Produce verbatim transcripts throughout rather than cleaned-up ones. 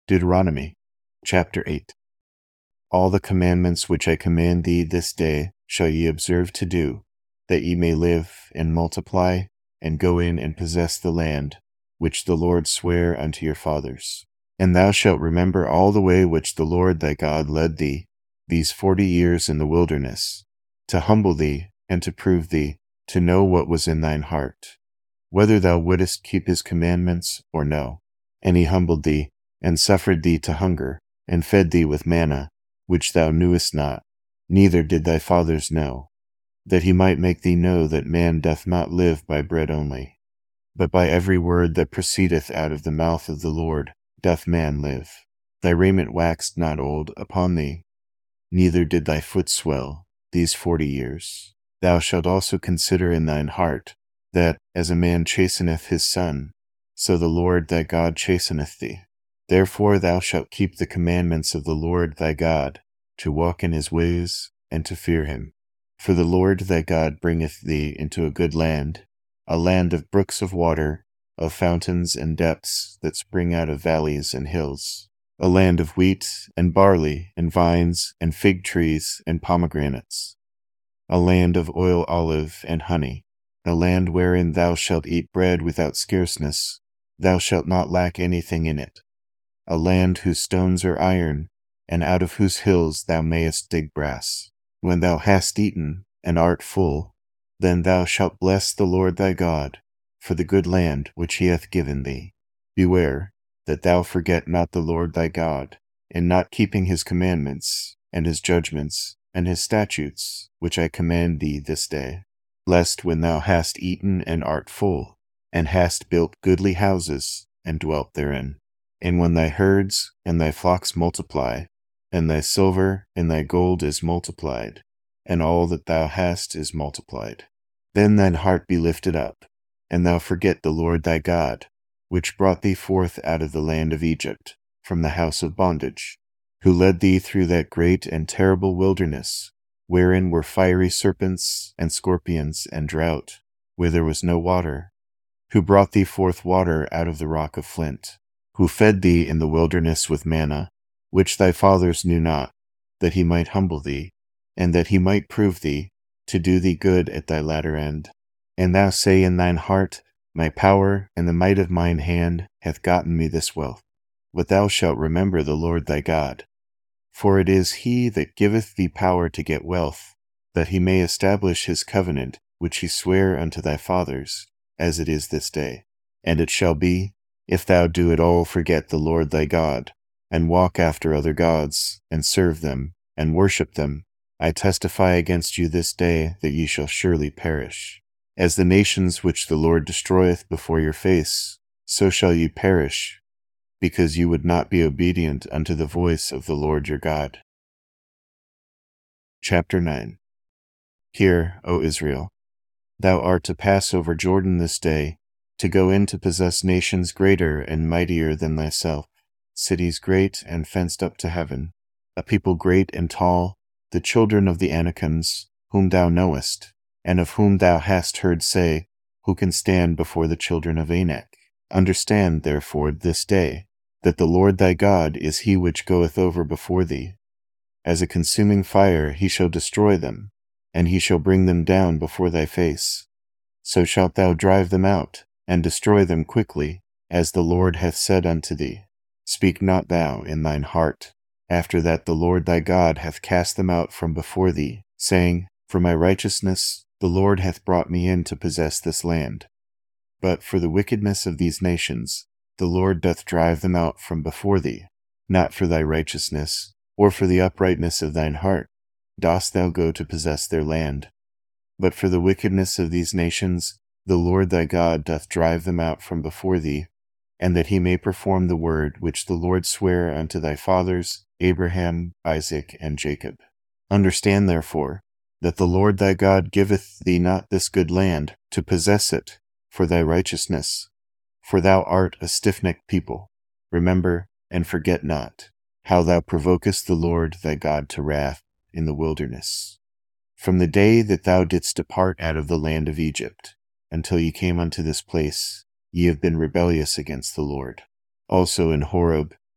Deuteronomy chapter eight. All the commandments which I command thee this day shall ye observe to do, that ye may live and multiply, and go in and possess the land, which the Lord sware unto your fathers. And thou shalt remember all the way which the Lord thy God led thee these forty years in the wilderness, to humble thee, and to prove thee, to know what was in thine heart, whether thou wouldest keep his commandments or no. And he humbled thee, and suffered thee to hunger, and fed thee with manna, which thou knewest not, neither did thy fathers know, that he might make thee know that man doth not live by bread only, but by every word that proceedeth out of the mouth of the Lord doth man live. Thy raiment waxed not old upon thee, neither did thy foot swell these forty years. Thou shalt also consider in thine heart, that, as a man chasteneth his son, so the Lord thy God chasteneth thee. Therefore thou shalt keep the commandments of the Lord thy God, to walk in his ways, and to fear him. For the Lord thy God bringeth thee into a good land, a land of brooks of water, of fountains and depths that spring out of valleys and hills, a land of wheat and barley and vines and fig trees and pomegranates, a land of oil olive and honey, a land wherein thou shalt eat bread without scarceness, thou shalt not lack anything in it, a land whose stones are iron, and out of whose hills thou mayest dig brass. When thou hast eaten, and art full, then thou shalt bless the Lord thy God, for the good land which he hath given thee. Beware, that thou forget not the Lord thy God, in not keeping his commandments, and his judgments, and his statutes, which I command thee this day, lest when thou hast eaten and art full, and hast built goodly houses, and dwelt therein, and when thy herds and thy flocks multiply, and thy silver and thy gold is multiplied, and all that thou hast is multiplied, then thine heart be lifted up, and thou forget the Lord thy God, which brought thee forth out of the land of Egypt, from the house of bondage, who led thee through that great and terrible wilderness, wherein were fiery serpents and scorpions and drought, where there was no water, who brought thee forth water out of the rock of flint, who fed thee in the wilderness with manna, which thy fathers knew not, that he might humble thee, and that he might prove thee, to do thee good at thy latter end. And thou say in thine heart, My power and the might of mine hand hath gotten me this wealth. But thou shalt remember the Lord thy God. For it is he that giveth thee power to get wealth, that he may establish his covenant, which he sware unto thy fathers, as it is this day. And it shall be, if thou do at all forget the Lord thy God, and walk after other gods, and serve them, and worship them, I testify against you this day that ye shall surely perish. As the nations which the Lord destroyeth before your face, so shall ye perish, because you would not be obedient unto the voice of the Lord your God. Chapter nine. Hear, O Israel, thou art to pass over Jordan this day, to go in to possess nations greater and mightier than thyself, cities great and fenced up to heaven, a people great and tall, the children of the Anakims, whom thou knowest, and of whom thou hast heard say, Who can stand before the children of Anak? Understand, therefore, this day, that the Lord thy God is he which goeth over before thee. As a consuming fire he shall destroy them, and he shall bring them down before thy face. So shalt thou drive them out, and destroy them quickly, as the Lord hath said unto thee. Speak not thou in thine heart, after that the Lord thy God hath cast them out from before thee, saying, For my righteousness the Lord hath brought me in to possess this land. But for the wickedness of these nations the Lord doth drive them out from before thee. Not for thy righteousness, or for the uprightness of thine heart, dost thou go to possess their land. But for the wickedness of these nations the Lord thy God doth drive them out from before thee, and that he may perform the word which the Lord sware unto thy fathers, Abraham, Isaac, and Jacob. Understand therefore, that the Lord thy God giveth thee not this good land, to possess it, for thy righteousness. For thou art a stiff-necked people. Remember, and forget not, how thou provokest the Lord thy God to wrath in the wilderness. From the day that thou didst depart out of the land of Egypt, until ye came unto this place, ye have been rebellious against the Lord. Also in Horeb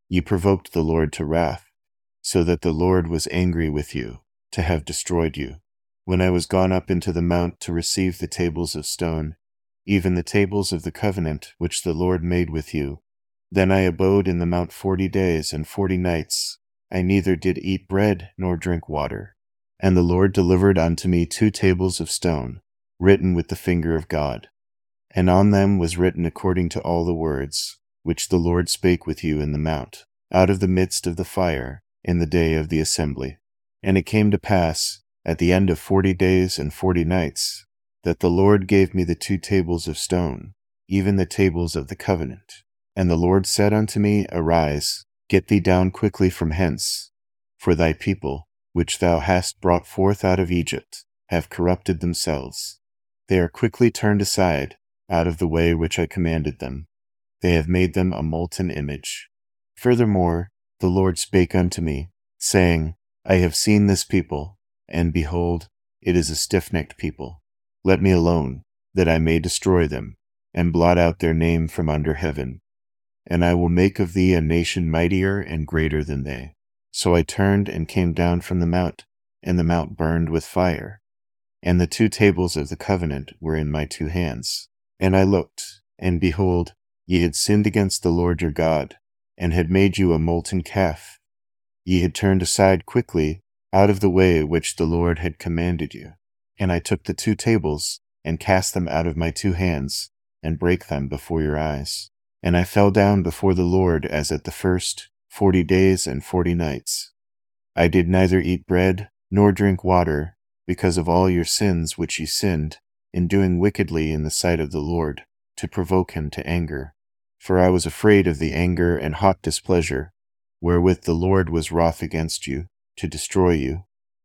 You provoked the Lord to wrath, so that the Lord was angry with you, to have destroyed you. When I was gone up into the mount to receive the tables of stone, even the tables of the covenant which the Lord made with you, then I abode in the mount forty days and forty nights. I neither did eat bread nor drink water. And the Lord delivered unto me two tables of stone, written with the finger of God. And on them was written according to all the words which the Lord spake with you in the mount, out of the midst of the fire, in the day of the assembly. And it came to pass, at the end of forty days and forty nights, that the Lord gave me the two tables of stone, even the tables of the covenant. And the Lord said unto me, Arise, get thee down quickly from hence, for thy people, which thou hast brought forth out of Egypt, have corrupted themselves. They are quickly turned aside out of the way which I commanded them. They have made them a molten image. Furthermore, the Lord spake unto me, saying, I have seen this people, and behold, it is a stiff-necked people. Let me alone, that I may destroy them, and blot out their name from under heaven. And I will make of thee a nation mightier and greater than they. So I turned and came down from the mount, and the mount burned with fire. And the two tables of the covenant were in my two hands. And I looked, and behold, ye had sinned against the Lord your God, and had made you a molten calf. Ye had turned aside quickly out of the way which the Lord had commanded you. And I took the two tables, and cast them out of my two hands, and brake them before your eyes. And I fell down before the Lord as at the first forty days and forty nights. I did neither eat bread nor drink water, because of all your sins which ye sinned, in doing wickedly in the sight of the Lord, to provoke him to anger. For I was afraid of the anger and hot displeasure, wherewith the Lord was wroth against you, to destroy you.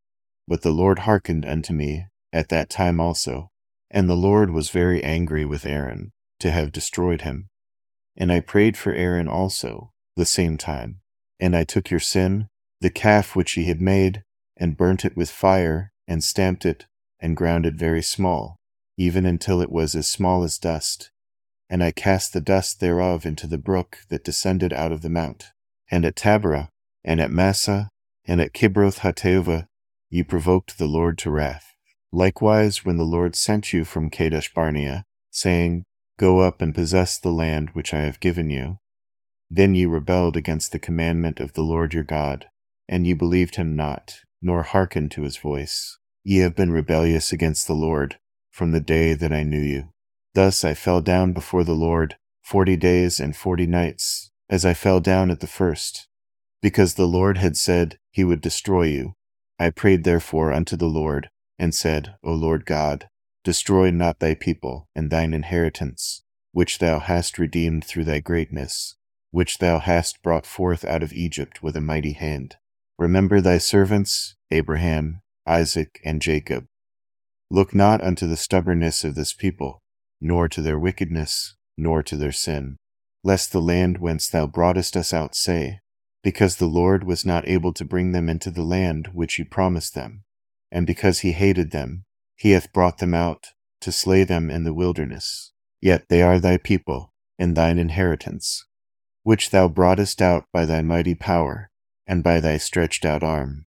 But the Lord hearkened unto me at that time also, and the Lord was very angry with Aaron, to have destroyed him. And I prayed for Aaron also, the same time. And I took your sin, the calf which ye had made, and burnt it with fire, and stamped it, and ground it very small, even until it was as small as dust. And I cast the dust thereof into the brook that descended out of the mount. And at Taberah, and at Massah, and at Kibroth Hattaavah, ye provoked the Lord to wrath. Likewise, when the Lord sent you from Kadesh Barnea, saying, Go up and possess the land which I have given you, then ye rebelled against the commandment of the Lord your God, and ye believed him not, nor hearkened to his voice. Ye have been rebellious against the Lord from the day that I knew you. Thus I fell down before the Lord forty days and forty nights, as I fell down at the first, because the Lord had said he would destroy you. I prayed therefore unto the Lord, and said, O Lord God, destroy not thy people and thine inheritance, which thou hast redeemed through thy greatness, which thou hast brought forth out of Egypt with a mighty hand. Remember thy servants, Abraham, Isaac, and Jacob. Look not unto the stubbornness of this people, nor to their wickedness, nor to their sin, lest the land whence thou broughtest us out say, Because the Lord was not able to bring them into the land which he promised them, and because he hated them, he hath brought them out to slay them in the wilderness. Yet they are thy people, and thine inheritance, which thou broughtest out by thy mighty power, and by thy stretched out arm.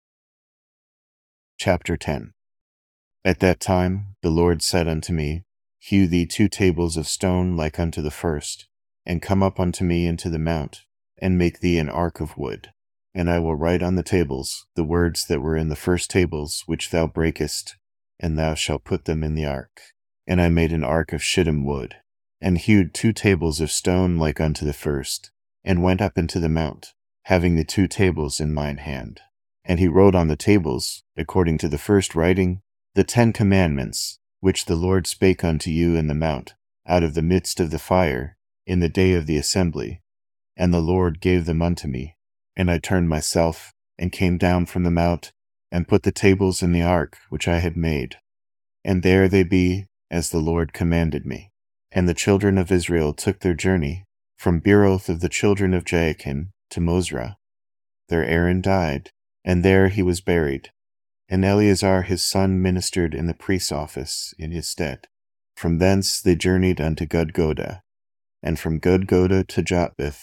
Chapter ten. At that time the Lord said unto me, Hew thee two tables of stone like unto the first, and come up unto me into the mount, and make thee an ark of wood. And I will write on the tables the words that were in the first tables which thou breakest, and thou shalt put them in the ark. And I made an ark of shittim wood, and hewed two tables of stone like unto the first, and went up into the mount, having the two tables in mine hand. And he wrote on the tables, according to the first writing, the Ten Commandments, which the Lord spake unto you in the mount, out of the midst of the fire, in the day of the assembly. And the Lord gave them unto me. And I turned myself, and came down from the mount, and put the tables in the ark which I had made. And there they be, as the Lord commanded me. And the children of Israel took their journey from Beeroth of the children of Jaakan to Mosra. There Aaron died, and there he was buried. And Eleazar his son ministered in the priest's office in his stead. From thence they journeyed unto Gudgoda, and from Gudgoda to Jotbeth,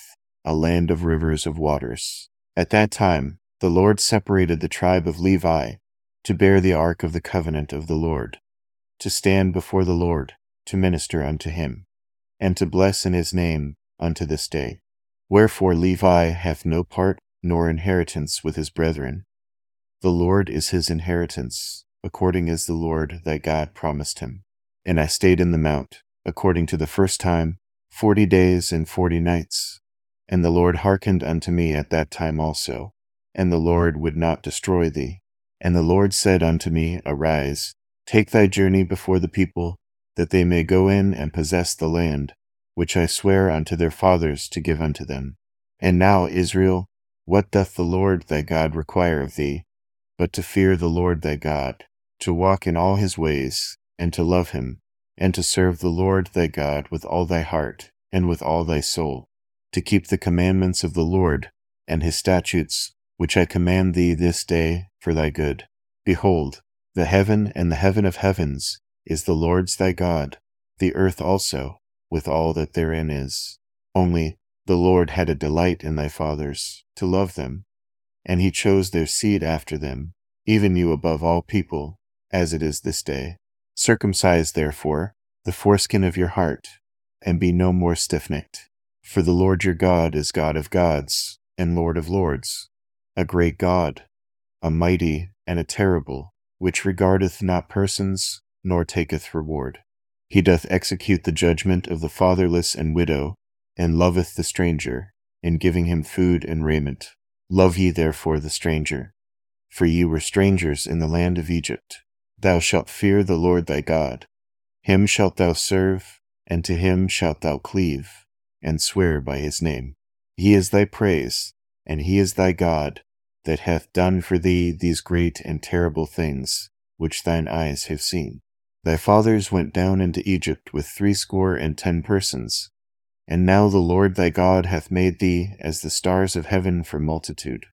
a land of rivers of waters. At that time the Lord separated the tribe of Levi to bear the ark of the covenant of the Lord, to stand before the Lord, to minister unto him, and to bless in his name unto this day. Wherefore Levi hath no part nor inheritance with his brethren. The Lord is his inheritance, according as the Lord thy God promised him. And I stayed in the mount, according to the first time, forty days and forty nights. And the Lord hearkened unto me at that time also, and the Lord would not destroy thee. And the Lord said unto me, Arise, take thy journey before the people, that they may go in and possess the land, which I swear unto their fathers to give unto them. And now, Israel, what doth the Lord thy God require of thee, but to fear the Lord thy God, to walk in all his ways, and to love him, and to serve the Lord thy God with all thy heart, and with all thy soul, to keep the commandments of the Lord, and his statutes, which I command thee this day for thy good. Behold, the heaven and the heaven of heavens is the Lord's thy God, the earth also, with all that therein is. Only the Lord had a delight in thy fathers, to love them, and he chose their seed after them, even you above all people, as it is this day. Circumcise therefore the foreskin of your heart, and be no more stiff-necked. For the Lord your God is God of gods, and Lord of lords, a great God, a mighty and a terrible, which regardeth not persons, nor taketh reward. He doth execute the judgment of the fatherless and widow, and loveth the stranger, in giving him food and raiment. Love ye therefore the stranger, for ye were strangers in the land of Egypt. Thou shalt fear the Lord thy God. Him shalt thou serve, and to him shalt thou cleave, and swear by his name. He is thy praise, and he is thy God, that hath done for thee these great and terrible things, which thine eyes have seen. Thy fathers went down into Egypt with threescore and ten persons, and now the Lord thy God hath made thee as the stars of heaven for multitude.